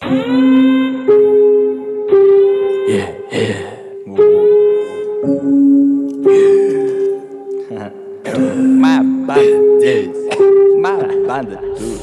Моя банда здесь, моя банда тут.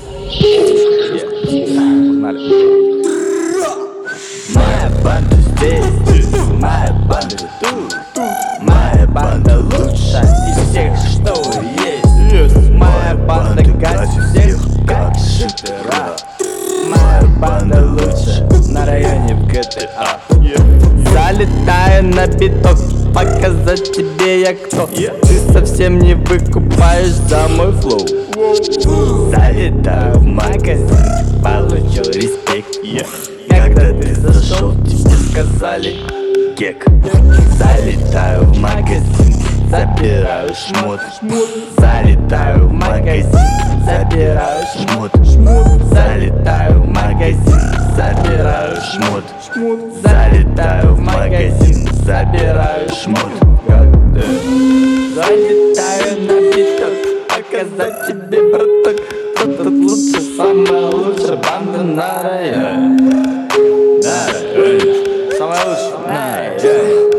Моя банда здесь, моя банда тут. Моя банда лучшая из всех, что есть. Моя банда гасит всех, как шутера. Моя банда лучшая на районе в GTA. Залетаю на биток, показать тебе я кто. Ты совсем не выкупаешь за мой флоу. Залетаю в магазин, получил респект. Когда ты зашел, тебе сказали кек. Залетаю в магазин, забираю шмот. Залетаю в магазин, забираю шмот. Залетаю в магазин, забираю шмот. Залетаю в магазин, забираю шмот. Залетаю на биток, показать тебе, браток, кто тут лучше, самая лучшая банда на районе. На районе, самая лучшая на районе.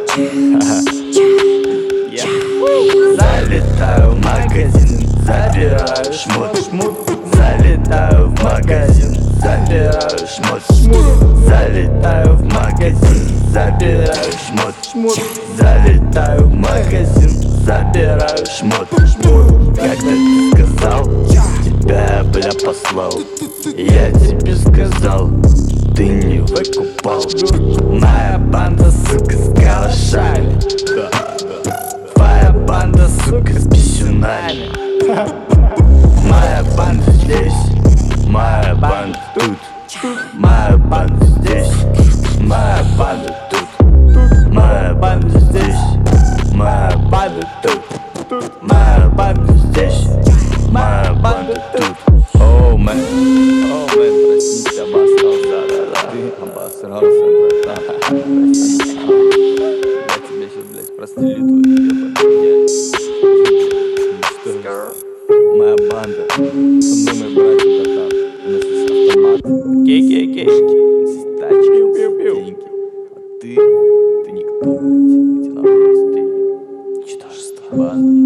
Залетаю в магазин, забираю шмот. Залетаю в магазин, забираю шмот. Залетаю в магазин, забираю шмот. Залетаю в магазин, забираю шмот. Когда ты сказал, тебя, бля, послал, я тебе сказал, ты не выкупал. Моя банда, сука, с калашами. Твоя банда, сука, с писюнами. Моя банда здесь, моя банда тут. Моя банда здесь, моя банда тут. Моя банда здесь, моя банда тут. Моя банда здесь, моя банда тут. Оу, мэн, простите, обосрался, да-да. Ты обосрался, братан. Я тебя сейчас, блядь, прострелю твою ебаную. Моя банда, со мной мои братья, братан. У нас есть автомат. Кей-кей-кей. Тачки, деньги. А ты никто, блядь. Тебе надо быстрее. Ничтожество. Банда.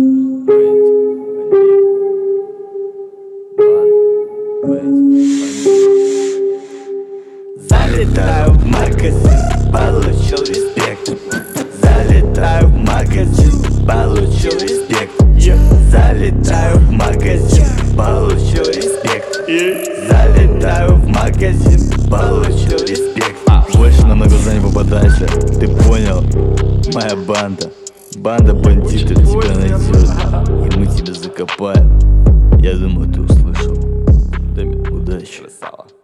Залетаю в магазин, получил респект. Залетаю в магазин, получил респект. Залетаю в магазин, получил респект. Залетаю в магазин, получил респект. Больше на глаза не попадайся, ты понял? Моя банда, банда бандитов тебя найдет, и мы тебя закопаем. Я думаю, ты услышал. Дай мне удачи. Красава.